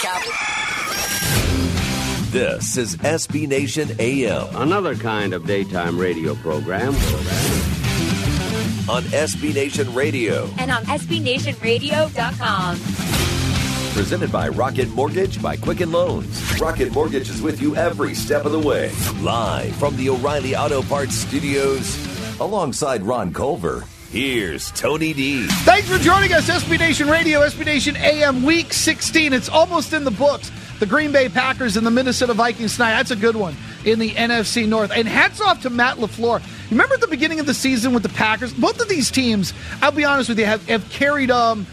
Captain. This is SB Nation AM. Another kind of daytime radio program. On SB Nation Radio. And on SBNationRadio.com. Presented by Rocket Mortgage by Quicken Loans. Rocket Mortgage is with you every step of the way. Live from the O'Reilly Auto Parts Studios. Alongside Ron Culver, here's Tony D. Thanks for joining us, SB Nation Radio, SB Nation AM, Week 16. It's almost in the books. The Green Bay Packers and the Minnesota Vikings tonight. That's a good one in the NFC North. And hats off to Matt LaFleur. You remember at the beginning of the season with the Packers? Both of these teams, I'll be honest with you, have carried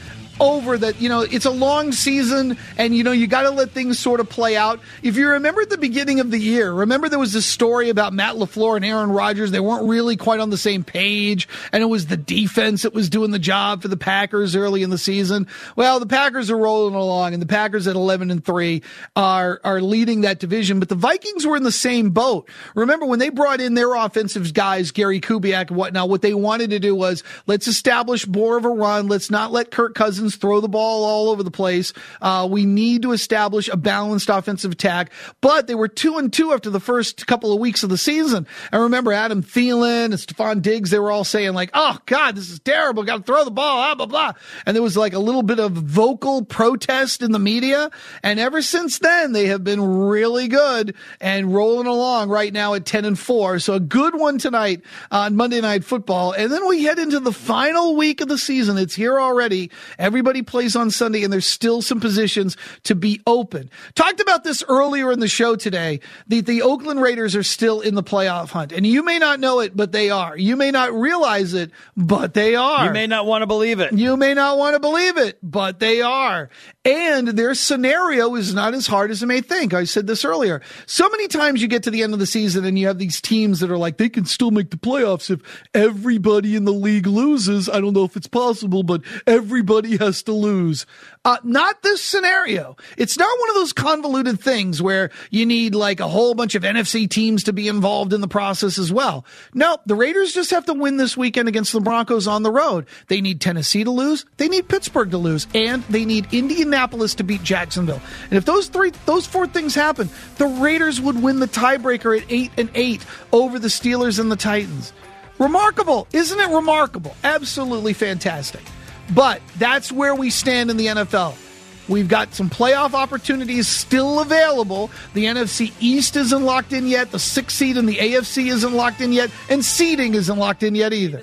over that, it's a long season and, you got to let things sort of play out. If you remember at the beginning of the year, remember there was this story about Matt LaFleur and Aaron Rodgers. They weren't really quite on the same page, and it was the defense that was doing the job for the Packers early in the season. Well, the Packers are rolling along, and the Packers at 11-3 are leading that division, but the Vikings were in the same boat. Remember when they brought in their offensive guys, Gary Kubiak and whatnot, what they wanted to do was, let's establish more of a run. Let's not let Kirk Cousins throw the ball all over the place. We need to establish a balanced offensive attack. But they were 2-2 after the first couple of weeks of the season. And remember, Adam Thielen and Stephon Diggs, they were all saying like, oh, God, this is terrible. Got to throw the ball, blah, blah, blah. And there was like a little bit of vocal protest in the media. And ever since then, they have been really good and rolling along right now at 10-4. So a good one tonight on Monday Night Football. And then we head into the final week of the season. It's here already. Everybody plays on Sunday, and there's still some positions to be open. Talked about this earlier in the show today. The Oakland Raiders are still in the playoff hunt, and you may not know it, but they are. You may not realize it, but they are. You may not want to believe it. You may not want to believe it, but they are. And their scenario is not as hard as you may think. I said this earlier. So many times you get to the end of the season and you have these teams that are like, they can still make the playoffs if everybody in the league loses. I don't know if it's possible, but everybody has to lose. Not this scenario. It's not one of those convoluted things where you need like a whole bunch of NFC teams to be involved in the process as well. No, the Raiders just have to win this weekend against the Broncos on the road. They need Tennessee to lose. They need Pittsburgh to lose. And they need Indianapolis to beat Jacksonville. And if those four things happen, the Raiders would win the tiebreaker at 8-8 over the Steelers and the Titans. Remarkable. Isn't it remarkable? Absolutely fantastic. But that's where we stand in the NFL. We've got some playoff opportunities still available. The NFC East isn't locked in yet. The 6th seed in the AFC isn't locked in yet. And seeding isn't locked in yet either.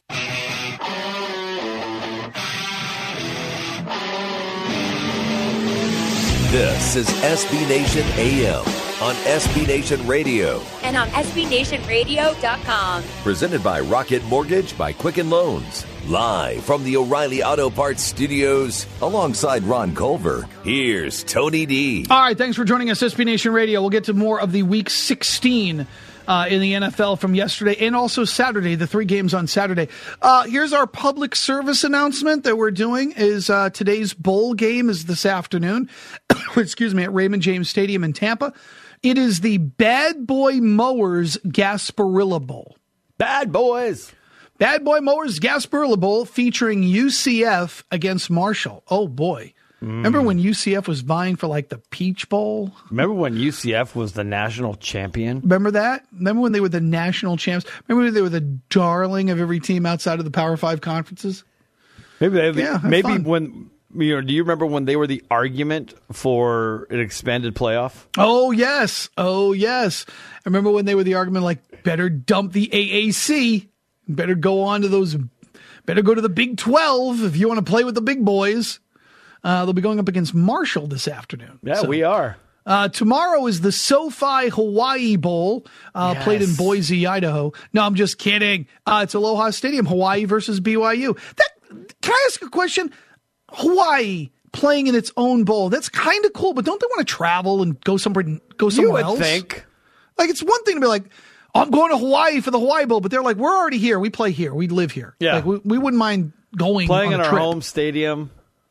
This is SB Nation AM on SB Nation Radio. And on SBNationRadio.com. Presented by Rocket Mortgage by Quicken Loans. Live from the O'Reilly Auto Parts Studios, alongside Ron Culver, here's Tony D. All right, thanks for joining us, SB Nation Radio. We'll get to more of the Week 16 in the NFL from yesterday and also Saturday, the 3 games on Saturday. Here's our public service announcement that we're doing is today's bowl game is this afternoon, excuse me, at Raymond James Stadium in Tampa. It is the Bad Boy Mowers Gasparilla Bowl. Bad boys. Bad Boy Mowers Gasparilla Bowl featuring UCF against Marshall. Oh, boy. Remember when UCF was vying for, like, the Peach Bowl? Remember when UCF was the national champion? Remember that? Remember when they were the national champs? Remember when they were the darling of every team outside of the Power 5 conferences? Maybe fun. when... do you remember when they were the argument for an expanded playoff? Oh, yes. Oh, yes. I remember when they were the argument, like, better dump the AAC. Better go on to those. Better go to the Big 12 if you want to play with the big boys. They'll be going up against Marshall this afternoon. Yeah, we are. Tomorrow is the SoFi Hawaii Bowl, played in Boise, Idaho. No, I'm just kidding. It's Aloha Stadium, Hawaii versus BYU. Can I ask a question? Hawaii playing in its own bowl. That's kind of cool, but don't they want to travel and go somewhere else? You would think. Like, it's one thing to be like, I'm going to Hawaii for the Hawaii Bowl, but they're like, we're already here. We play here. We live here. Yeah. Like, we wouldn't mind playing in our home stadium.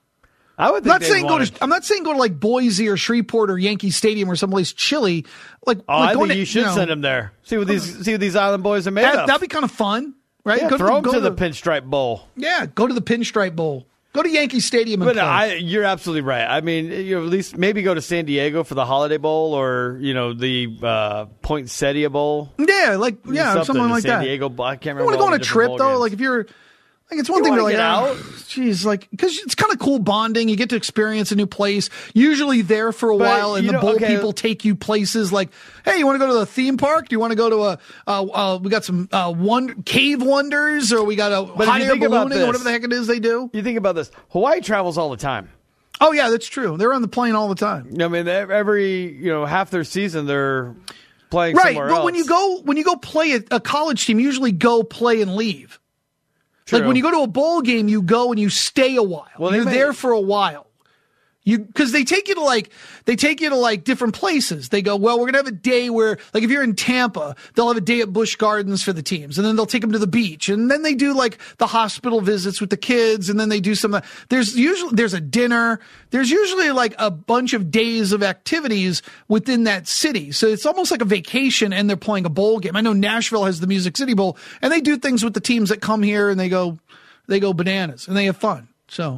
I would. I'm not saying go to like Boise or Shreveport or Yankee Stadium or someplace chilly. I think you should send them there. See what these island boys are made of. That'd be kind of fun, right? Yeah, throw them to the Pinstripe Bowl. Yeah, go to the Pinstripe Bowl. Go to Yankee Stadium and play. You're absolutely right. I mean, at least maybe go to San Diego for the Holiday Bowl or, the Poinsettia Bowl. Yeah, something like San that. Diego Bowl. I can't remember. You want to go on a trip, though? Games. Like, if you're... Like, it's one thing to get out. Geez, like, because it's kind of cool bonding. You get to experience a new place, usually there for a while, and the bowl people take you places like, hey, you want to go to the theme park? Do you want to go to we got some cave wonders, or we got a hot air ballooning, or whatever the heck it is they do? You think about this. Hawaii travels all the time. Oh, yeah, that's true. They're on the plane all the time. I mean, every, half their season, they're playing somewhere else. Right, but when you go play a college team, you usually go play and leave. True. Like when you go to a bowl game, you go and you stay a while. Well, you're there for a while. Because they take you to different places. They go, well, we're gonna have a day where, like, if you're in Tampa, they'll have a day at Busch Gardens for the teams, and then they'll take them to the beach, and then they do like the hospital visits with the kids, and then they do some. There's a dinner. There's usually like a bunch of days of activities within that city, so it's almost like a vacation, and they're playing a bowl game. I know Nashville has the Music City Bowl, and they do things with the teams that come here, and they go bananas, and they have fun. So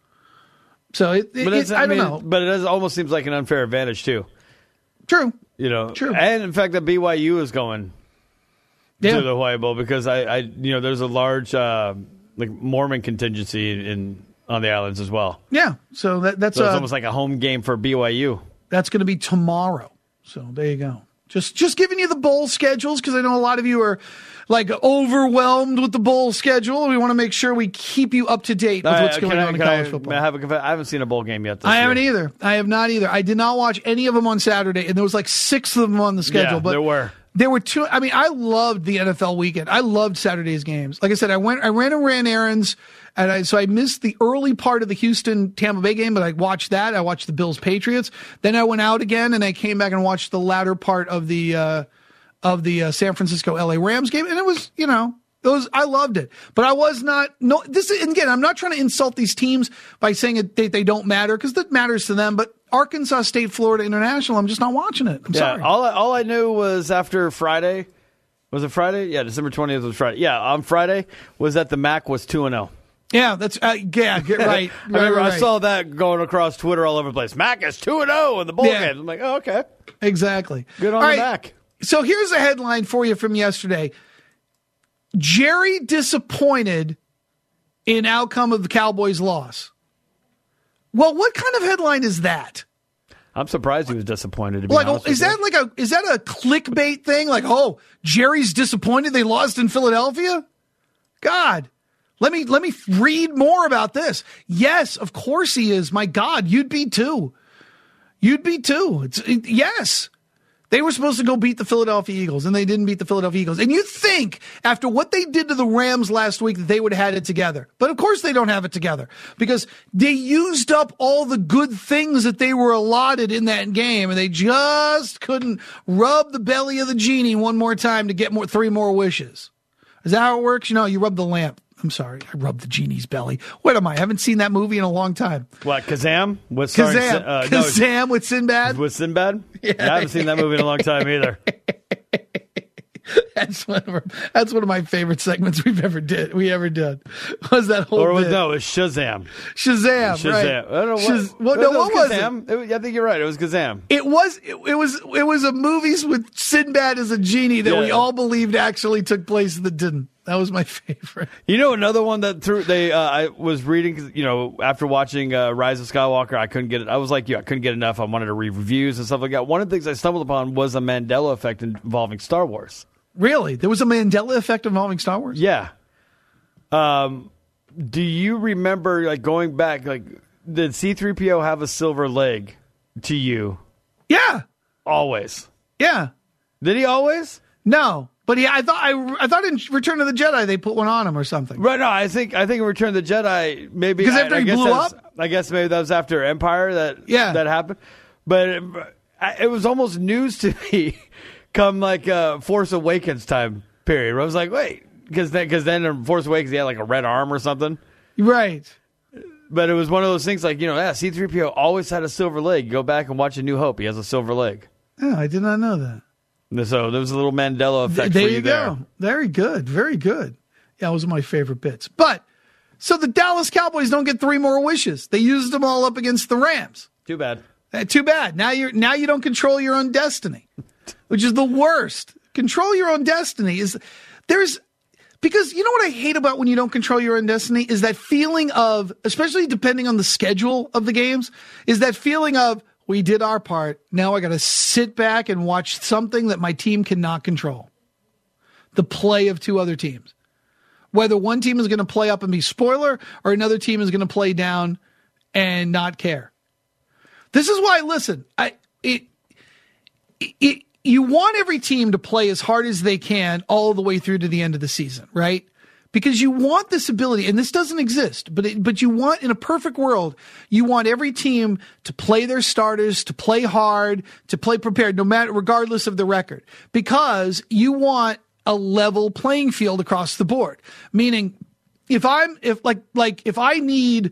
I don't know. But it almost seems like an unfair advantage, too. True. True. And in fact, that BYU is going to the Hawaii Bowl because there's a large Mormon contingency on the islands as well. Yeah. So that's it's almost like a home game for BYU. That's going to be tomorrow. So there you go. Just giving you the bowl schedules because I know a lot of you are like overwhelmed with the bowl schedule. We want to make sure we keep you up to date with what's going on in college football. I haven't seen a bowl game yet this year. I haven't either. I have not either. I did not watch any of them on Saturday, and there was like 6 of them on the schedule. Yeah, but there were 2. I mean, I loved the NFL weekend. I loved Saturday's games. Like I said, I ran errands, and so I missed the early part of the Houston-Tampa Bay game, but I watched that. I watched the Bills-Patriots. Then I went out again, and I came back and watched the latter part of the San Francisco-LA Rams game, and it was, I loved it. But I was not, again, I'm not trying to insult these teams by saying they don't matter, because that matters to them, but Arkansas State, Florida International, I'm just not watching it. I'm sorry. All I knew was after Friday, was it Friday? Yeah, December 20th was Friday. Yeah, on Friday was that the MAC was 2-0. Yeah, that's get right. I saw that going across Twitter all over the place. MAC is 2-0 in the bowl games. I'm like, oh, okay. Exactly. Good on the MAC. So here's a headline for you from yesterday. Jerry disappointed in outcome of the Cowboys' loss. Well, what kind of headline is that? I'm surprised he was disappointed. To be honest is that a clickbait thing? Like, oh, Jerry's disappointed they lost in Philadelphia? God, let me read more about this. Yes, of course he is. My God, you'd be too. Yes. They were supposed to go beat the Philadelphia Eagles, and they didn't beat the Philadelphia Eagles. And you'd think, after what they did to the Rams last week, that they would have had it together. But of course they don't have it together, because they used up all the good things that they were allotted in that game, and they just couldn't rub the belly of the genie one more time to get 3 more wishes. Is that how it works? You rub the lamp. I'm sorry, I rubbed the genie's belly. What am I? I haven't seen that movie in a long time. What, Kazam? Kazam with Sinbad? With Sinbad? Yeah, I haven't seen that movie in a long time either. That's one of my favorite segments we ever did. Was that whole bit. No, it was Shazam. Shazam, right. I don't know what was it? I think you're right. It was Kazam. It was a movie with Sinbad as a genie that we all believed actually took place that didn't. That was my favorite. Another one that I was reading, after watching Rise of Skywalker, I couldn't get it. I was like I couldn't get enough. I wanted to read reviews and stuff like that. One of the things I stumbled upon was a Mandela effect involving Star Wars. Really? There was a Mandela effect involving Star Wars? Yeah. Do you remember, going back, did C-3PO have a silver leg to you? Yeah. Always? Yeah. Did he always? No. But I thought in Return of the Jedi they put one on him or something. Right, no, I think in Return of the Jedi maybe because after he blew up. I guess maybe that was after Empire that happened. But it was almost news to me, come Force Awakens time period. Where I was like, wait, because then in Force Awakens he had a red arm or something. Right. But it was one of those things C-3PO always had a silver leg. You go back and watch A New Hope. He has a silver leg. Oh, I did not know that. So there was a little Mandela effect there for you there. Go. Very good. Very good. Yeah, those are my favorite bits. But So the Dallas Cowboys don't get 3 more wishes. They used them all up against the Rams. Too bad. Too bad. Now you don't control your own destiny, which is the worst. Control your own destiny because you know what I hate about when you don't control your own destiny is that feeling of, especially depending on the schedule of the games, is that feeling of, we did our part. Now I got to sit back and watch something that my team cannot control. The play of 2 other teams. Whether one team is going to play up and be spoiler or another team is going to play down and not care. This is why, listen, you want every team to play as hard as they can all the way through to the end of the season, right? Because you want this ability, and this doesn't exist, but you want, in a perfect world, you want every team to play their starters, to play hard, to play prepared, regardless of the record, because you want a level playing field across the board. Meaning, if I need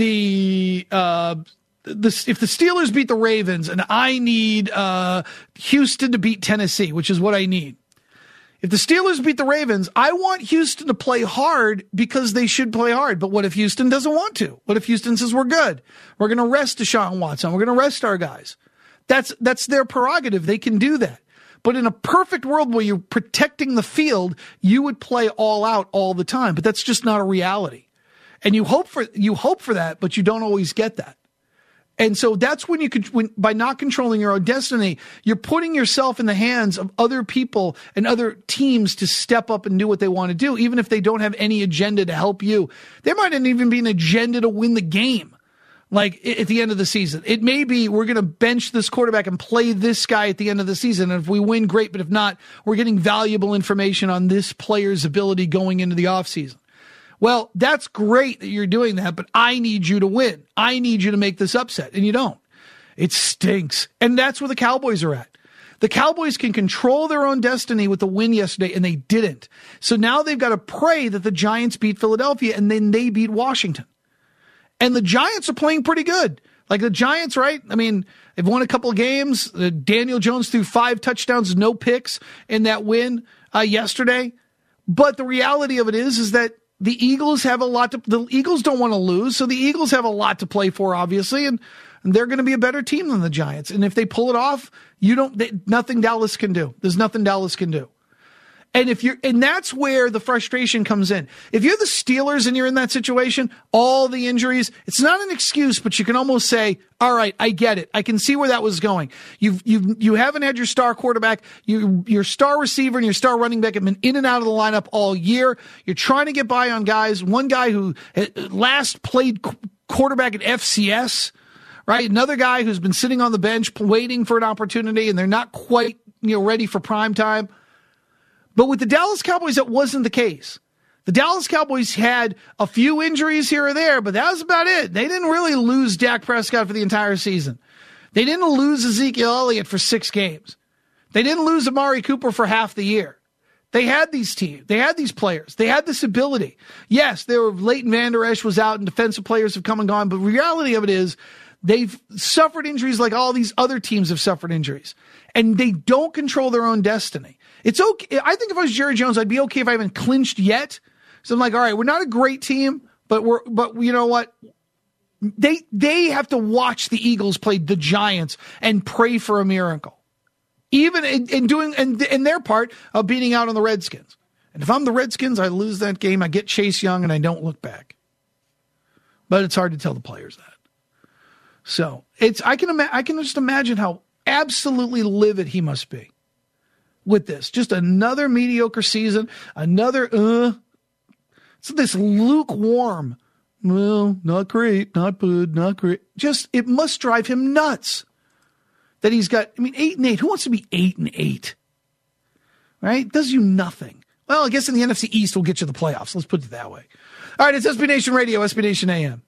if the Steelers beat the Ravens and I need Houston to beat Tennessee, which is what I need. If the Steelers beat the Ravens, I want Houston to play hard because they should play hard. But what if Houston doesn't want to? What if Houston says, we're good? We're going to rest Deshaun Watson. We're going to rest our guys. That's their prerogative. They can do that. But in a perfect world where you're protecting the field, you would play all out all the time. But that's just not a reality. And you hope for that, but you don't always get that. And so that's when by not controlling your own destiny, you're putting yourself in the hands of other people and other teams to step up and do what they want to do, even if they don't have any agenda to help you. There might not even be an agenda to win the game, like at the end of the season. It may be we're going to bench this quarterback and play this guy at the end of the season. And if we win, great. But if not, we're getting valuable information on this player's ability going into the offseason. Well, that's great that you're doing that, but I need you to win. I need you to make this upset, and you don't. It stinks. And that's where the Cowboys are at. The Cowboys can control their own destiny with the win yesterday, and they didn't. So now they've got to pray that the Giants beat Philadelphia, and then they beat Washington. And the Giants are playing pretty good. Like the Giants, right? I mean, they've won a couple of games. Daniel Jones threw 5 touchdowns, no picks in that win yesterday. But the reality of it is that the Eagles have the Eagles don't want to lose, so the Eagles have a lot to play for, obviously, and they're going to be a better team than the Giants. And if they pull it off, nothing Dallas can do. There's nothing Dallas can do. And that's where the frustration comes in. If you're the Steelers and you're in that situation, all the injuries, it's not an excuse, but you can almost say, all right, I get it. I can see where that was going. You haven't had your star quarterback, your star receiver and your star running back have been in and out of the lineup all year. You're trying to get by on guys. One guy who last played quarterback at FCS, right? Another guy who's been sitting on the bench waiting for an opportunity, and they're not quite ready for prime time. But with the Dallas Cowboys, that wasn't the case. The Dallas Cowboys had a few injuries here or there, but that was about it. They didn't really lose Dak Prescott for the entire season. They didn't lose Ezekiel Elliott for 6 games. They didn't lose Amari Cooper for half the year. They had these teams. They had these players. They had this ability. Yes, Leighton Vander Esch was out and defensive players have come and gone, but the reality of it is they've suffered injuries like all these other teams have suffered injuries, and they don't control their own destiny. It's okay. I think if I was Jerry Jones, I'd be okay if I haven't clinched yet. So I'm like, all right, we're not a great team, but you know what? They have to watch the Eagles play the Giants and pray for a miracle, even in their part of beating out on the Redskins. And if I'm the Redskins, I lose that game. I get Chase Young and I don't look back. But it's hard to tell the players that. So I can just imagine how absolutely livid he must be with this. Just another mediocre season, another so this lukewarm, well, not great, not good, not great. Just, it must drive him nuts that he's got, 8-8. Who wants to be 8-8? Right? Does you nothing. Well, I guess in the NFC East will get you the playoffs. Let's put it that way. All right, it's SB Nation Radio, SB Nation AM.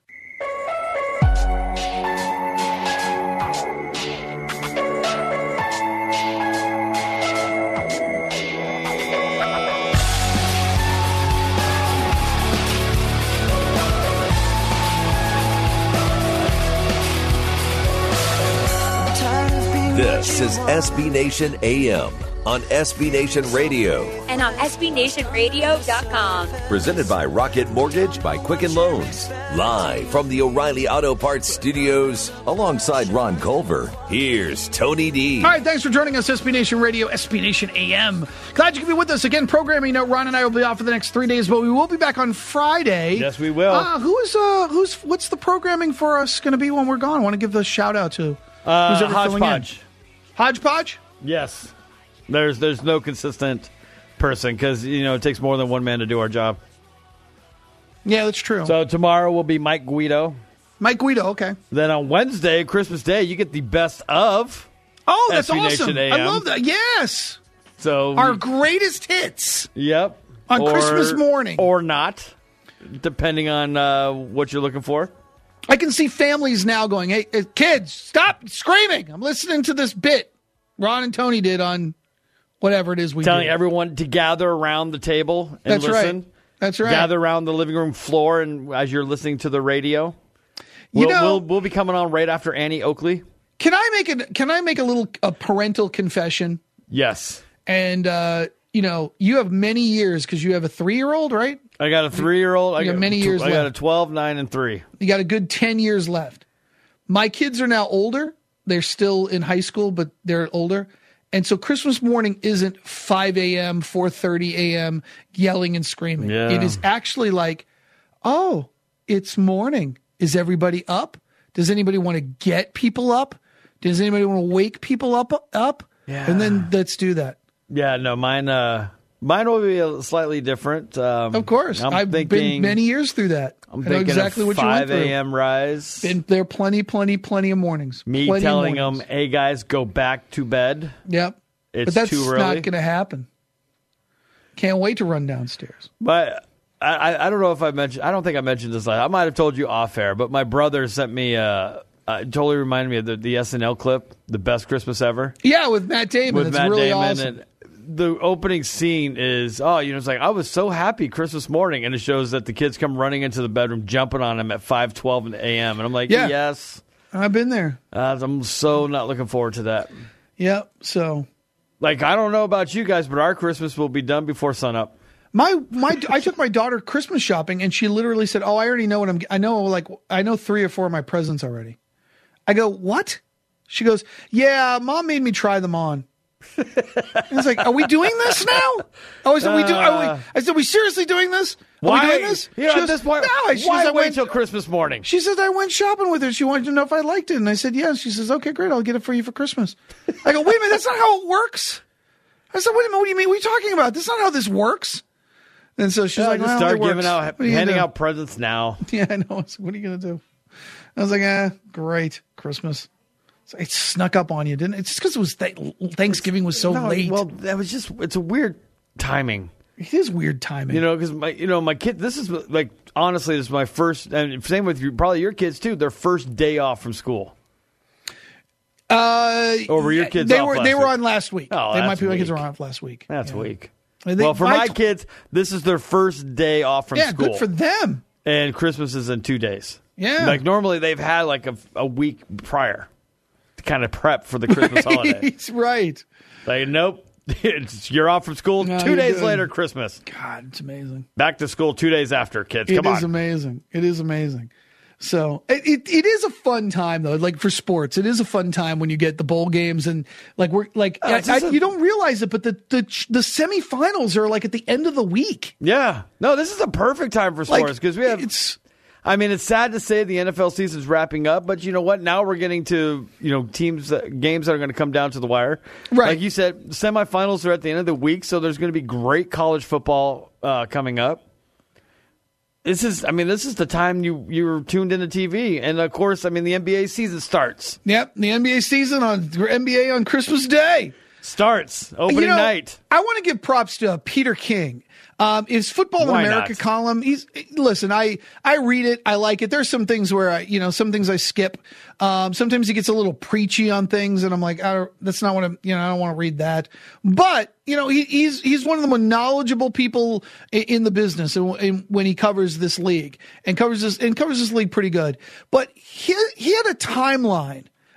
This is SB Nation AM on SB Nation Radio. And on SBNationRadio.com. Presented by Rocket Mortgage by Quicken Loans. Live from the O'Reilly Auto Parts Studios, alongside Ron Culver, here's Tony D. All right, thanks for joining us, SB Nation Radio, SB Nation AM. Glad you could be with us again. Programming note: Ron and I will be off for the next 3 days, but we will be back on Friday. Yes, we will. What's the programming for us going to be when we're gone? I want to give the shout out to who's ever filling in. Hodgepodge. Hodgepodge? Yes. There's no consistent person because, it takes more than one man to do our job. Yeah, that's true. So tomorrow will be Mike Guido. Mike Guido, okay. Then on Wednesday, Christmas Day, you get the best of. Oh, that's SB awesome. Nation AM. I love that. Yes. So our greatest hits. Yep. On Christmas morning. Or not, depending on what you're looking for. I can see families now going, hey, kids, stop screaming. I'm listening to this bit Ron and Tony did on whatever it is we Telling do. everyone to gather around the table and listen. Right. That's right. Gather around the living room floor and as you're listening to the radio. We'll be coming on right after Annie Oakley. Can I make a parental confession? Yes. And you have many years because you have a 3-year-old, right? I got a 3-year-old. I got many years left. I got a 12, 9, and 3. You got a good 10 years left. My kids are now older. They're still in high school, but they're older. And so Christmas morning isn't 5 a.m., 4:30 a.m. yelling and screaming. Yeah. It is actually like, oh, it's morning. Is everybody up? Does anybody want to get people up? Does anybody want to wake people up? Yeah. And then let's do that. Yeah, no, mine will be slightly different. Of course. I've been many years through that. I'm I know thinking exactly a what you went 5 through. a.m. rise. Been there plenty of mornings. Me plenty telling of them, hey, guys, go back to bed. Yep. It's but that's too early. not going to happen. Can't wait to run downstairs. But I don't know if I mentioned. I don't think I mentioned this. I might have told you off air, but my brother sent me totally reminded me of the SNL clip, The Best Christmas Ever. Yeah, with Matt Damon. It's really awesome. And the opening scene is, it's like, I was so happy Christmas morning. And it shows that the kids come running into the bedroom, jumping on him at 5:12 a.m. And I'm like, yeah, yes. I've been there. I'm so not looking forward to that. Yep, so. Like, I don't know about you guys, but our Christmas will be done before sunup. I took my daughter Christmas shopping, and she literally said, "Oh, I already know what I know 3 or 4 of my presents already." I go, "What?" She goes, "Yeah, Mom made me try them on." I was like, "Are we doing this now?" I said, I said, "We seriously doing this? Are we doing this?" At this point, why wait till Christmas morning? She says, "I went shopping with her. She wanted to know if I liked it." And I said, "Yeah." She says, "Okay, great. I'll get it for you for Christmas." I go, "Wait a minute. That's not how it works." I said, "Wait a minute. What do you mean? What are you talking about? That's not how this works." And so she's like, just start handing out presents now. Yeah, I know. So what are you going to do? I was like, great. Christmas. So it snuck up on you, didn't it? It's because it was Thanksgiving was so late. Well, it's a weird timing. It is weird timing. Because my kid, this is like, honestly, this is my first, and same with you, probably your kids too, their first day off from school. Or were your kids off They were on last week. Oh, my kids were off last week. That's weak. Well, for my kids, this is their first day off from school. Yeah, good for them. And Christmas is in 2 days. Yeah. Like normally they've had like a week prior to kind of prep for the Christmas holiday. Right. Like, nope. You're off from school. No, 2 days later, Christmas. God, it's amazing. Back to school 2 days after, kids. Come on. It is amazing. It is amazing. So it is a fun time though. Like for sports, it is a fun time when you get the bowl games and you don't realize it, but the semifinals are like at the end of the week. Yeah, no, this is a perfect time for sports because we have. It's sad to say the NFL season's wrapping up, but you know what? Now we're getting to games that are going to come down to the wire. Right, like you said, semifinals are at the end of the week, so there's going to be great college football coming up. This is the time you're tuned into TV. And, of course, the NBA season starts. Yep, the NBA season on Christmas Day. Starts, opening night. I want to give props to Peter King. His Football in America column. I read it. I like it. There's some things where some things I skip. Sometimes he gets a little preachy on things, and I'm like, that's not what I don't want to read that. But he's one of the more knowledgeable people in the business, and when he covers this league and covers this league pretty good. But he had a timeline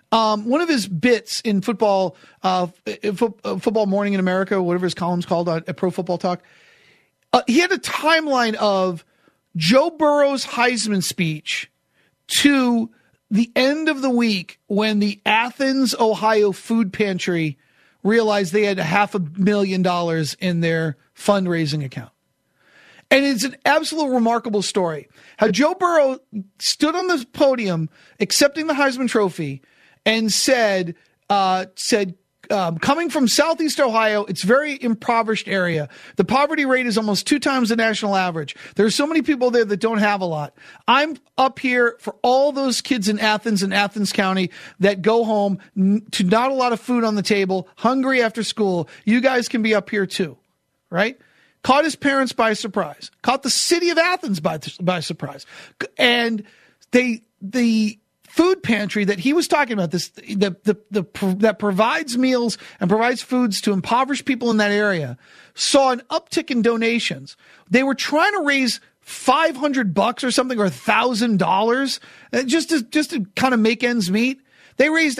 one of his bits in football, Football Morning in America, whatever his column's called at Pro Football Talk, he had a timeline of Joe Burrow's Heisman speech to the end of the week when the Athens, Ohio food pantry realized they had $500,000 in their fundraising account. And it's an absolute remarkable story. How Joe Burrow stood on the podium accepting the Heisman Trophy and said, coming from Southeast Ohio, it's a very impoverished area. The poverty rate is almost 2 times the national average. There are so many people there that don't have a lot. I'm up here for all those kids in Athens and Athens County that go home to not a lot of food on the table, hungry after school. You guys can be up here too, right? Caught his parents by surprise. Caught the city of Athens by surprise. And the food pantry that he was talking about, that provides meals and provides foods to impoverished people in that area, saw an uptick in donations. They were trying to raise $500 or something, or $1,000, just to kind of make ends meet. They raised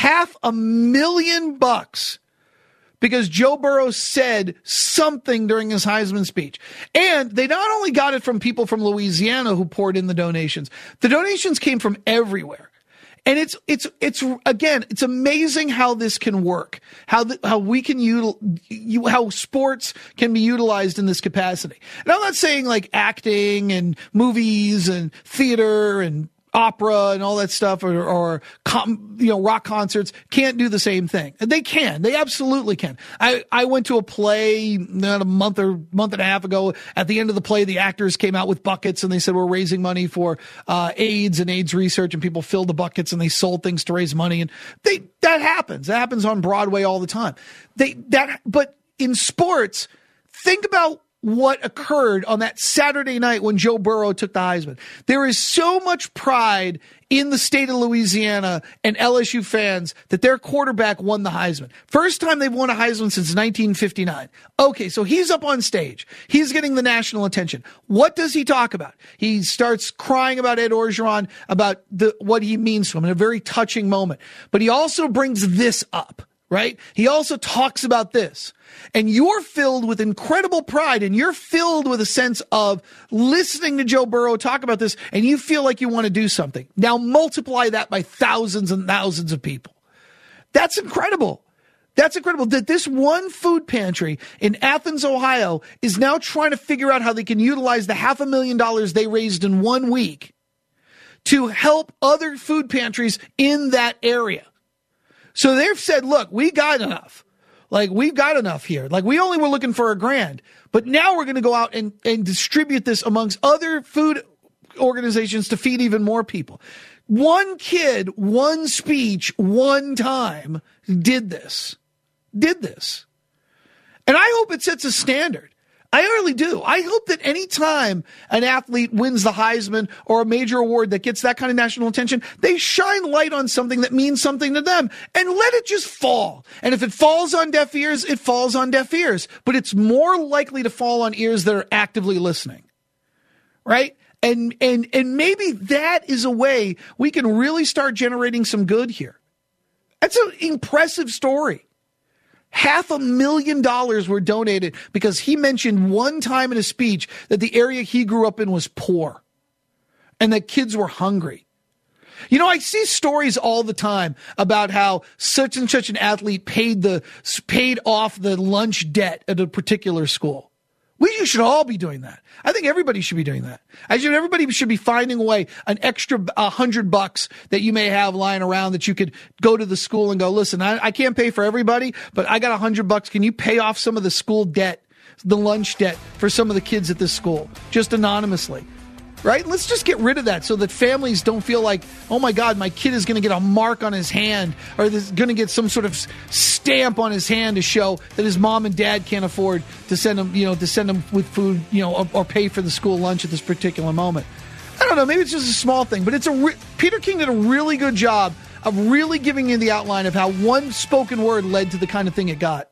$500,000 because Joe Burrow said something during his Heisman speech. And they not only got it from people from Louisiana who poured in the donations came from everywhere. And it's again, it's amazing how this can work, how we can how sports can be utilized in this capacity. And I'm not saying like acting and movies and theater and opera and all that stuff, or rock concerts can't do the same thing. They can. They absolutely can. I went to a play a month and a half ago. At the end of the play, the actors came out with buckets and they said, we're raising money for AIDS and AIDS research, and people filled the buckets and they sold things to raise money. And that happens. That happens on Broadway all the time. But in sports, think about what occurred on that Saturday night when Joe Burrow took the Heisman. There is so much pride in the state of Louisiana and LSU fans that their quarterback won the Heisman. First time they've won a Heisman since 1959. Okay, so he's up on stage. He's getting the national attention. What does he talk about? He starts crying about Ed Orgeron, about what he means to him in a very touching moment. But he also brings this up, right? He also talks about this. And you're filled with incredible pride, and you're filled with a sense of listening to Joe Burrow talk about this, and you feel like you want to do something. Now multiply that by thousands and thousands of people. That's incredible. That's incredible that this one food pantry in Athens, Ohio is now trying to figure out how they can utilize the $500,000 they raised in 1 week to help other food pantries in that area. So they've said, look, we got enough. Like, we've got enough here. Like, we only were looking for $1,000, but now we're going to go out and distribute this amongst other food organizations to feed even more people. One kid, one speech, one time did this. And I hope it sets a standard. I really do. I hope that any time an athlete wins the Heisman or a major award that gets that kind of national attention, they shine light on something that means something to them and let it just fall. And if it falls on deaf ears, it falls on deaf ears. But it's more likely to fall on ears that are actively listening, right? And maybe that is a way we can really start generating some good here. That's an impressive story. $500,000 were donated because he mentioned one time in a speech that the area he grew up in was poor and that kids were hungry. You know, I see stories all the time about how such and such an athlete paid off the lunch debt at a particular school. We should all be doing that. I think everybody should be doing that. Everybody should be finding a way, an extra $100 that you may have lying around that you could go to the school and go, listen, I can't pay for everybody, but I got $100. Can you pay off some of the school debt, the lunch debt for some of the kids at this school, just anonymously? Right? Let's just get rid of that so that families don't feel like, oh my God, my kid is going to get a mark on his hand, or is going to get some sort of stamp on his hand to show that his mom and dad can't afford to send him with food, or pay for the school lunch at this particular moment. I don't know. Maybe it's just a small thing, but Peter King did a really good job of really giving you the outline of how one spoken word led to the kind of thing it got.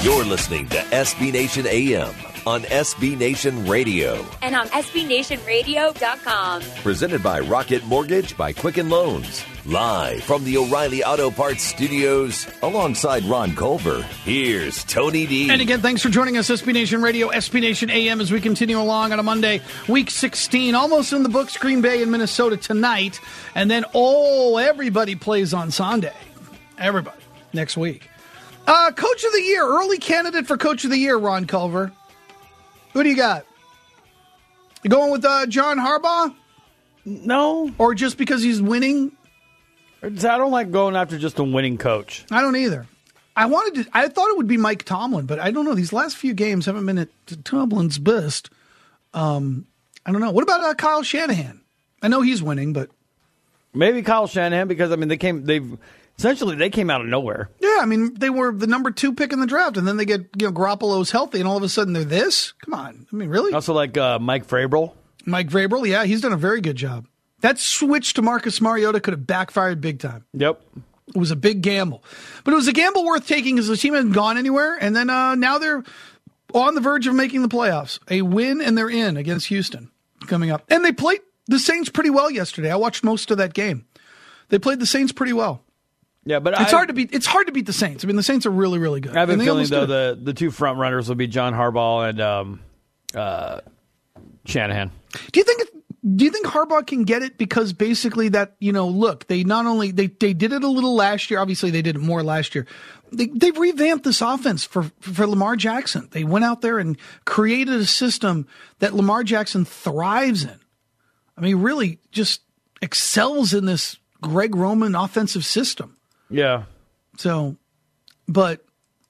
You're listening to SB Nation AM on SB Nation Radio. And on SBNationRadio.com. Presented by Rocket Mortgage by Quicken Loans. Live from the O'Reilly Auto Parts Studios, alongside Ron Culver, here's Tony D. And again, thanks for joining us, SB Nation Radio, SB Nation AM, as we continue along on a Monday, Week 16, almost in the books, Green Bay and Minnesota tonight. And then, everybody plays on Sunday. Everybody, next week. Coach of the Year, early candidate for Coach of the Year, Ron Culver. Who do you got? You going with John Harbaugh? No. Or just because he's winning? I don't like going after just a winning coach. I don't either. I thought it would be Mike Tomlin, but I don't know. These last few games haven't been at Tomlin's best. I don't know. What about Kyle Shanahan? I know he's winning, but maybe Kyle Shanahan, because they came out of nowhere. Yeah, they were the number 2 pick in the draft, and then they get Garoppolo's healthy, and all of a sudden they're this. Come on, really? Also, like Mike Vrabel. Mike Vrabel, yeah, he's done a very good job. That switch to Marcus Mariota could have backfired big time. Yep. It was a big gamble. But it was a gamble worth taking because the team hadn't gone anywhere. And then now they're on the verge of making the playoffs. A win and they're in against Houston coming up. And they played the Saints pretty well yesterday. I watched most of that game. They played the Saints pretty well. Yeah, but it's hard to beat the Saints. The Saints are really, really good. I have a feeling, though, the two front runners will be John Harbaugh and Shanahan. Do you think Harbaugh can get it? Because basically that, look, they not only they did it a little last year. Obviously, they did it more last year. They've revamped this offense for Lamar Jackson. They went out there and created a system that Lamar Jackson thrives in. Really just excels in this Greg Roman offensive system. Yeah. So, but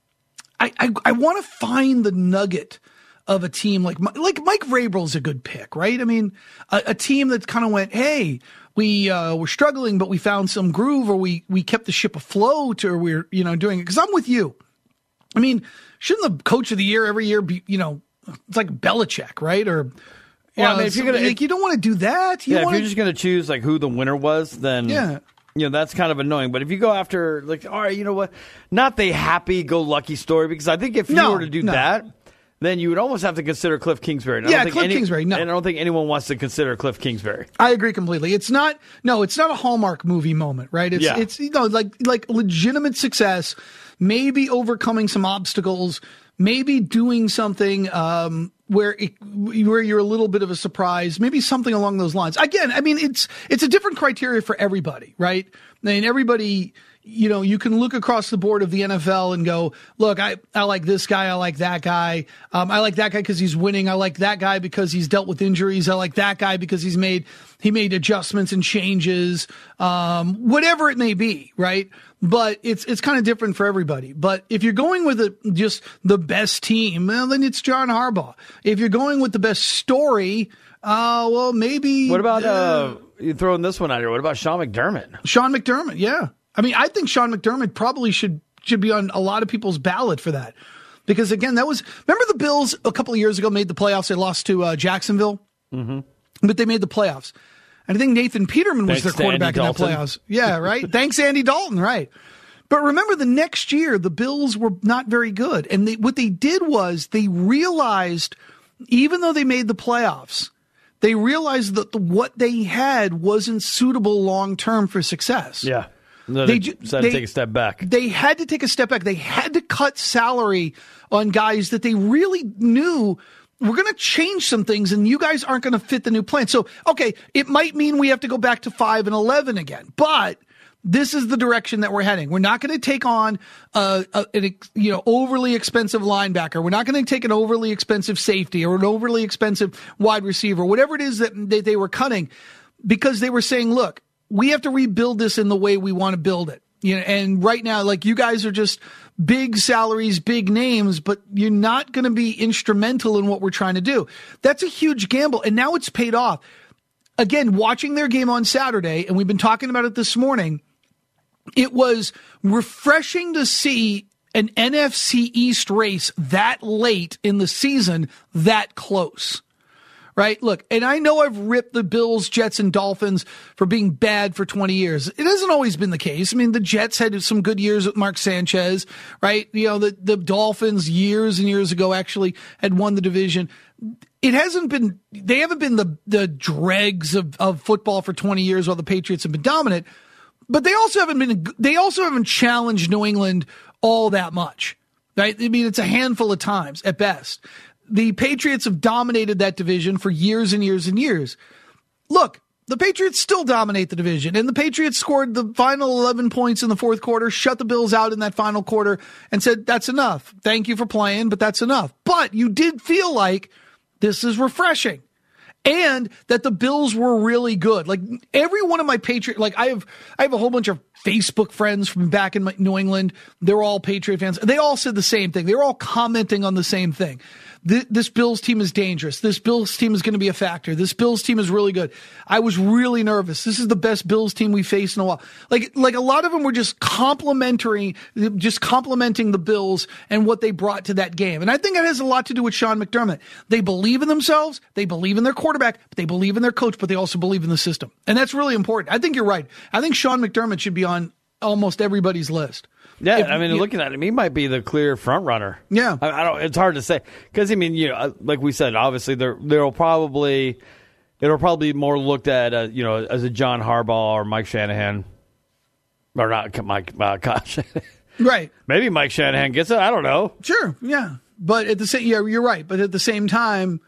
I want to find the nugget of a team like Mike Vrabel's a good pick, right? A team that kind of went, hey, we were struggling, but we found some groove, or we kept the ship afloat, or we're doing it. Because I'm with you. Shouldn't the Coach of the Year every year be it's like Belichick, right? Or if you're gonna, you don't want to do that. If you're just gonna choose who the winner was, then that's kind of annoying. But if you go after all right, you know what? Not the happy-go-lucky story, because I think if you were to do that, then you would almost have to consider Cliff Kingsbury. Kingsbury. No, and I don't think anyone wants to consider Cliff Kingsbury. I agree completely. It's not a Hallmark movie moment, right? It's like legitimate success, maybe overcoming some obstacles, maybe doing something where you're a little bit of a surprise, maybe something along those lines. Again, it's a different criteria for everybody, right? Everybody. You can look across the board of the NFL and go, look, I like this guy. I like that guy. I like that guy because he's winning. I like that guy because he's dealt with injuries. I like that guy because he made adjustments and changes, whatever it may be, right? But it's kind of different for everybody. But if you're going with just the best team, well, then it's John Harbaugh. If you're going with the best story, well, maybe. What about you throwing this one out here? What about Sean McDermott? Sean McDermott, yeah. I think Sean McDermott probably should be on a lot of people's ballot for that. Because, again, remember the Bills a couple of years ago made the playoffs? They lost to Jacksonville, but they made the playoffs. And I think Nathan Peterman was their quarterback in that playoffs. Yeah, right? Thanks, Andy Dalton, right. But remember, the next year, the Bills were not very good. And what they did was they realized, even though they made the playoffs, they realized that what they had wasn't suitable long-term for success. Yeah. No, they decided to take a step back. They had to take a step back. They had to cut salary on guys that they really knew we're going to change some things, and you guys aren't going to fit the new plan. So, okay, it might mean we have to go back to 5-11 again, but this is the direction that we're heading. We're not going to take on an overly expensive linebacker. We're not going to take an overly expensive safety or an overly expensive wide receiver, whatever it is that they were cutting, because they were saying, look, we have to rebuild this in the way we want to build it. And right now, you guys are just big salaries, big names, but you're not going to be instrumental in what we're trying to do. That's a huge gamble. And now it's paid off. Again, watching their game on Saturday, and we've been talking about it this morning, it was refreshing to see an NFC East race that late in the season that close. right? Look, and I know I've ripped the Bills, Jets, and Dolphins for being bad for 20 years. It hasn't always been the case. I mean, the Jets had some good years with Mark Sanchez, right? You know, the Dolphins years and years ago actually had won the division. They haven't been the dregs of football for 20 years while the Patriots have been dominant, but they also haven't challenged New England all that much, right? I mean, it's a handful of times at best. The Patriots have dominated that division for years and years and years. Look, the Patriots still dominate the division, and the Patriots scored the final 11 points in the fourth quarter, shut the Bills out in that final quarter, and said, that's enough. Thank you for playing, but that's enough. But you did feel like this is refreshing. And that the Bills were really good. Like every one of my Patriot, like I have a whole bunch of Facebook friends from back in New England. They're all Patriot fans. They all said the same thing. They were all commenting on the same thing. This Bills team is dangerous. This Bills team is going to be a factor. This Bills team is really good. I was really nervous. This is the best Bills team we've faced in a while. Like a lot of them were just complimenting the Bills and what they brought to that game. And I think that has a lot to do with Sean McDermott. They believe in themselves. They believe in their quarterback, but they believe in their coach, but they also believe in the system. And that's really important. I think you're right. I think Sean McDermott should be on almost everybody's list. Yeah, looking at him, he might be the clear front runner. Yeah, I don't. It's hard to say because like we said, obviously it'll probably be more looked at, as a John Harbaugh or Mike Shanahan, or not Mike. Gosh, right? Maybe Mike Shanahan gets it. I don't know. Sure, yeah, but at the same, you're right. But at the same time,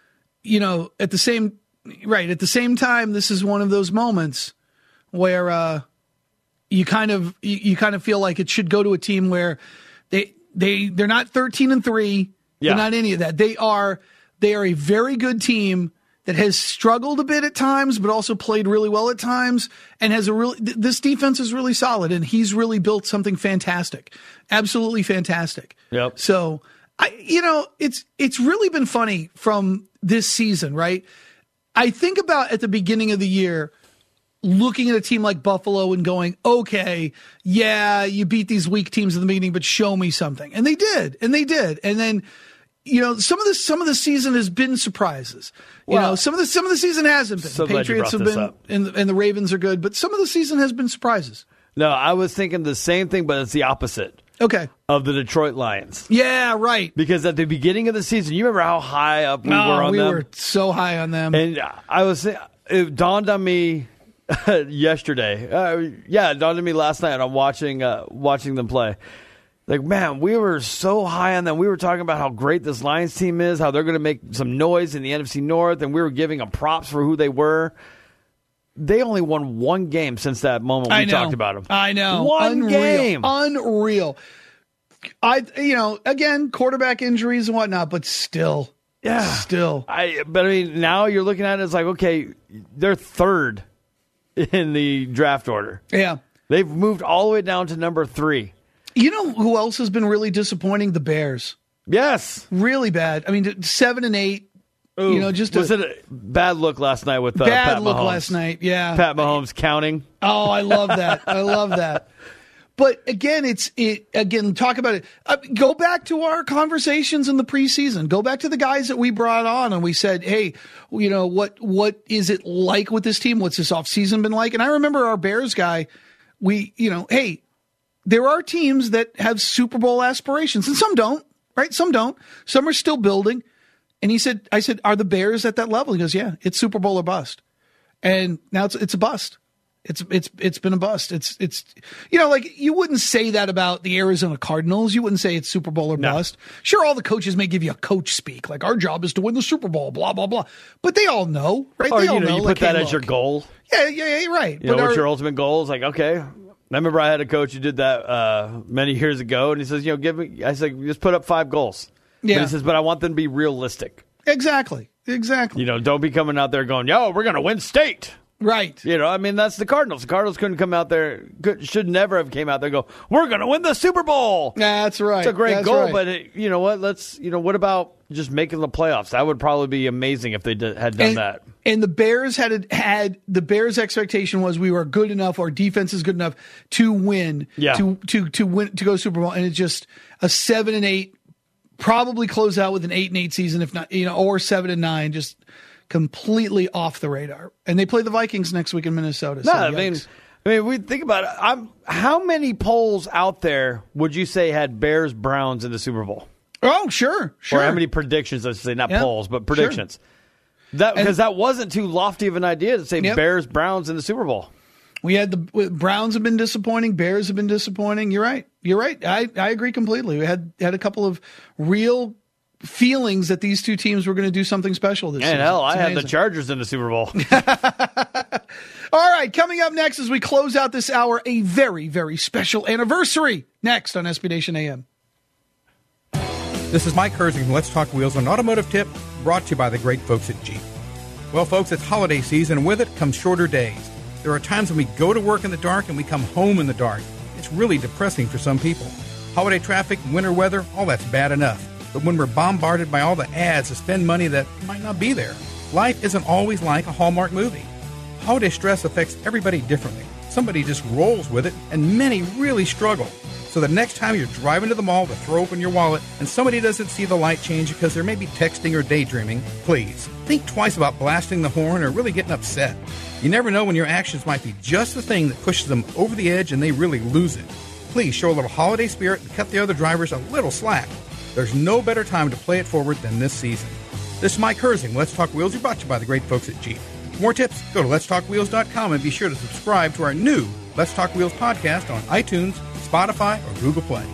at the same time, this is one of those moments where. You kind of feel like it should go to a team where they're not 13-3. Yeah. They're not any of that. They are a very good team that has struggled a bit at times, but also played really well at times, and this defense is really solid, and he's really built something fantastic, absolutely fantastic. Yep. So it's really been funny from this season, right? I think about at the beginning of the year. Looking at a team like Buffalo and going, okay, yeah, you beat these weak teams in the beginning, but show me something. And they did. And then, some of the season has been surprises. Some of the season hasn't been. So the Patriots have been, and the Ravens are good, but some of the season has been surprises. No, I was thinking the same thing, but it's the opposite. Okay. Of the Detroit Lions. Yeah, right. Because at the beginning of the season, you remember how high up we were on them? We were so high on them. And it dawned on me yesterday. It dawned on me last night on watching them play. Like, man, we were so high on them. We were talking about how great this Lions team is, how they're going to make some noise in the NFC North, and we were giving them props for who they were. They only won one game since that moment we talked about them. I know. One game. Unreal. Again, quarterback injuries and whatnot, but still. Yeah. Still. But now you're looking at it, it's like, okay, they're third in the draft order. Yeah. They've moved all the way down to number 3. You know who else has been really disappointing? The Bears. Yes. Really bad. I mean, 7-8. Ooh, was it a bad look last night with Pat Mahomes? Bad look last night, yeah. Pat Mahomes counting. Oh, I love that. I love that. But again, talk about it. Go back to our conversations in the preseason. Go back to the guys that we brought on and we said, hey, what is it like with this team? What's this offseason been like? And I remember our Bears guy, hey, there are teams that have Super Bowl aspirations and some don't, right? Some don't. Some are still building. And I said, are the Bears at that level? He goes, yeah, it's Super Bowl or bust. And now it's a bust. It's been a bust. It's like you wouldn't say that about the Arizona Cardinals. You wouldn't say it's Super Bowl or bust. Sure, all the coaches may give you a coach speak, like our job is to win the Super Bowl, blah blah blah. But they all know, right? Or they all know. You put that as your goal. Yeah, right. What's your ultimate goal? Is like, okay. I remember I had a coach who did that many years ago, and he says, give me. I said, just put up 5 goals. Yeah. But he says, but I want them to be realistic. Exactly. Don't be coming out there going, yo, we're going to win state. Right. That's the Cardinals. The Cardinals couldn't come out there, should never have came out there and go, we're going to win the Super Bowl. That's right. It's a great goal, but you know what? What about just making the playoffs? That would probably be amazing if they had done that. And the Bears had the Bears' expectation was we were good enough, our defense is good enough to win, to win, to go Super Bowl. And it's just a 7-8, probably close out with an 8-8 season, if not, or 7-9, just completely off the radar. And they play the Vikings next week in Minnesota. No, so I mean, we think about it. How many polls out there would you say had Bears Browns in the Super Bowl? Oh, sure. Or how many predictions? Let's say not polls, but predictions. Sure. Because that wasn't too lofty of an idea to say Bears Browns in the Super Bowl. We had the Browns have been disappointing. Bears have been disappointing. You're right. I agree completely. We had a couple of real feelings that these two teams were going to do something special this season. And hell, I had the Chargers in the Super Bowl. All right, coming up next as we close out this hour, a very, very special anniversary. Next on SB Nation AM. This is Mike Herzing from Let's Talk Wheels, an automotive tip brought to you by the great folks at Jeep. Well, folks, it's holiday season, and with it comes shorter days. There are times when we go to work in the dark and we come home in the dark. It's really depressing for some people. Holiday traffic, winter weather, all that's bad enough. But when we're bombarded by all the ads to spend money that might not be there, life isn't always like a Hallmark movie. Holiday stress affects everybody differently. Somebody just rolls with it, and many really struggle. So the next time you're driving to the mall to throw open your wallet and somebody doesn't see the light change because they're maybe texting or daydreaming, please think twice about blasting the horn or really getting upset. You never know when your actions might be just the thing that pushes them over the edge and they really lose it. Please show a little holiday spirit and cut the other drivers a little slack. There's no better time to play it forward than this season. This is Mike Herzing. Let's Talk Wheels. You're brought to you by the great folks at Jeep. For more tips, go to letstalkwheels.com and be sure to subscribe to our new Let's Talk Wheels podcast on iTunes, Spotify, or Google Play.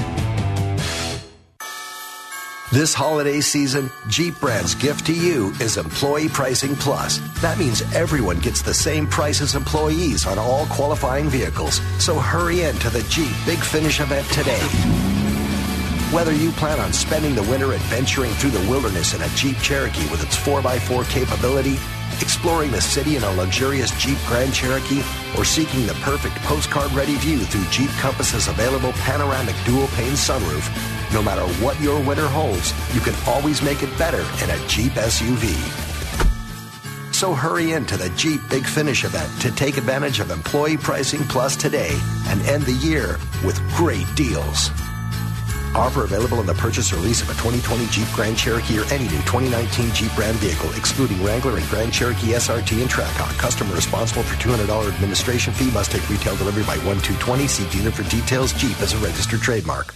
This holiday season, Jeep brand's gift to you is Employee Pricing Plus. That means everyone gets the same price as employees on all qualifying vehicles. So hurry in to the Jeep Big Finish event today. Whether you plan on spending the winter adventuring through the wilderness in a Jeep Cherokee with its 4x4 capability, exploring the city in a luxurious Jeep Grand Cherokee, or seeking the perfect postcard-ready view through Jeep Compass's available panoramic dual-pane sunroof, no matter what your winter holds, you can always make it better in a Jeep SUV. So hurry in to the Jeep Big Finish event to take advantage of Employee Pricing Plus today and end the year with great deals. Offer available in the purchase or lease of a 2020 Jeep Grand Cherokee or any new 2019 Jeep brand vehicle, excluding Wrangler and Grand Cherokee SRT and Trackhawk. Customer responsible for $200 administration fee. Must take retail delivery by 1/2/20. See dealer for details. Jeep is a registered trademark.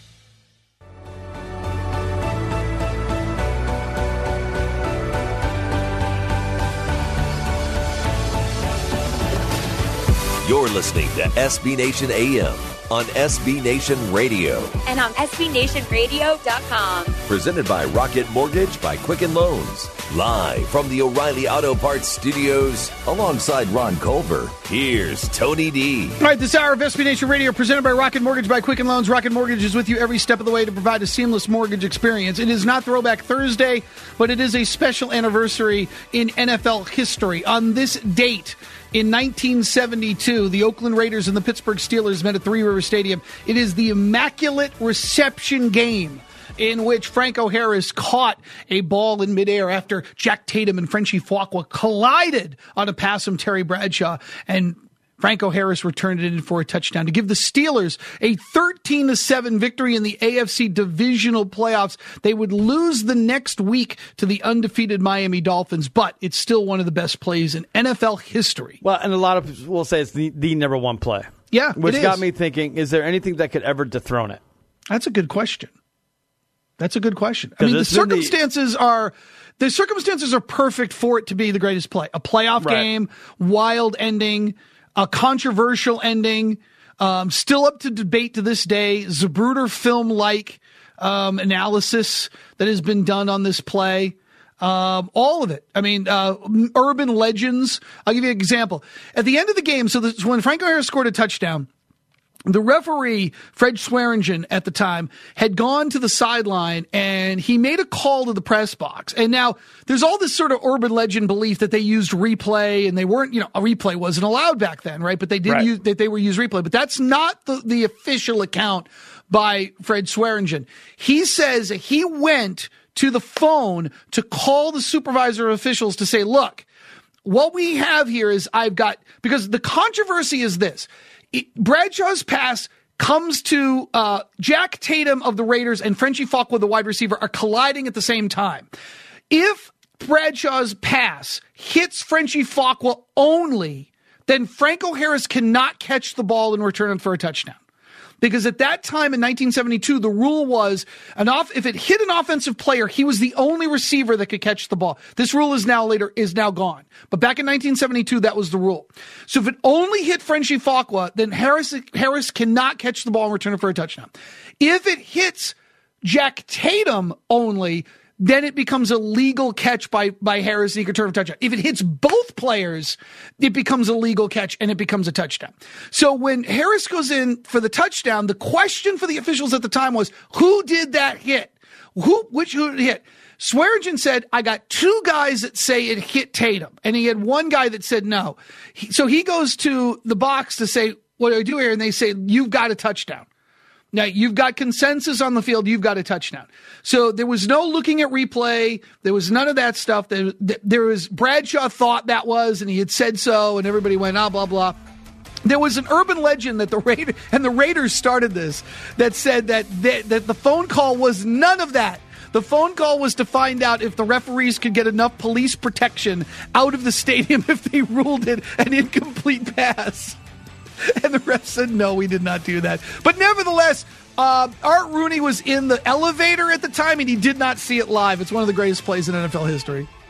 You're listening to SB Nation AM on SB Nation Radio. And on SBNationRadio.com. Presented by Rocket Mortgage by Quicken Loans. Live from the O'Reilly Auto Parts Studios alongside Ron Culver. Here's Tony D. All right, this hour of SB Nation Radio presented by Rocket Mortgage by Quicken Loans. Rocket Mortgage is with you every step of the way to provide a seamless mortgage experience. It is not Throwback Thursday, but it is a special anniversary in NFL history. On this date, in 1972, the Oakland Raiders and the Pittsburgh Steelers met at Three River Stadium. It is the Immaculate Reception game in which Franco Harris caught a ball in midair after Jack Tatum and Frenchie Fuqua collided on a pass from Terry Bradshaw, and Franco Harris returned it in for a touchdown to give the Steelers a 13-7 victory in the AFC divisional playoffs. They would lose the next week to the undefeated Miami Dolphins, but it's still one of the best plays in NFL history. Well, and a lot of people will say it's the number one play. Yeah, which got me thinking, is there anything that could ever dethrone it? That's a good question. I mean, the circumstances are perfect for it to be the greatest play. A playoff game, wild ending, a controversial ending, still up to debate to this day. Zapruder film-like analysis that has been done on this play. All of it. I mean, urban legends. I'll give you an example. At the end of the game, so this, when Franco Harris scored a touchdown, the referee, Fred Swearingen at the time, had gone to the sideline and he made a call to the press box. And now there's all this sort of urban legend belief that they used replay, and they weren't, a replay wasn't allowed back then, right? But they did use, that they were used replay. But that's not the official account by Fred Swearingen. He says he went to the phone to call the supervisor of officials to say, look, what we have here is because the controversy is this. Bradshaw's pass comes to Jack Tatum of the Raiders and Frenchie Fuqua, the wide receiver, are colliding at the same time. If Bradshaw's pass hits Frenchie Fuqua only, then Franco Harris cannot catch the ball and return it for a touchdown. Because at that time in 1972, the rule was if it hit an offensive player, he was the only receiver that could catch the ball. This rule is now gone. But back in 1972, that was the rule. So if it only hit Frenchie Fuqua, then Harris cannot catch the ball and return it for a touchdown. If it hits Jack Tatum only, then it becomes a legal catch by Harris, and he can return a touchdown. If it hits both players, it becomes a legal catch and it becomes a touchdown. So when Harris goes in for the touchdown, the question for the officials at the time was, who did that hit? Who did it hit? Swearingen said, I got two guys that say it hit Tatum, and he had one guy that said no. So he goes to the box to say, what do I do here? And they say, you've got a touchdown. Now, you've got consensus on the field. You've got a touchdown. So there was no looking at replay. There was none of that stuff. There was Bradshaw thought that was, and he had said so, and everybody went, blah, blah. There was an urban legend that the Raiders started this, that said that the phone call was none of that. The phone call was to find out if the referees could get enough police protection out of the stadium if they ruled it an incomplete pass. And the ref said, no, we did not do that. But nevertheless, Art Rooney was in the elevator at the time, and he did not see it live. It's one of the greatest plays in NFL history.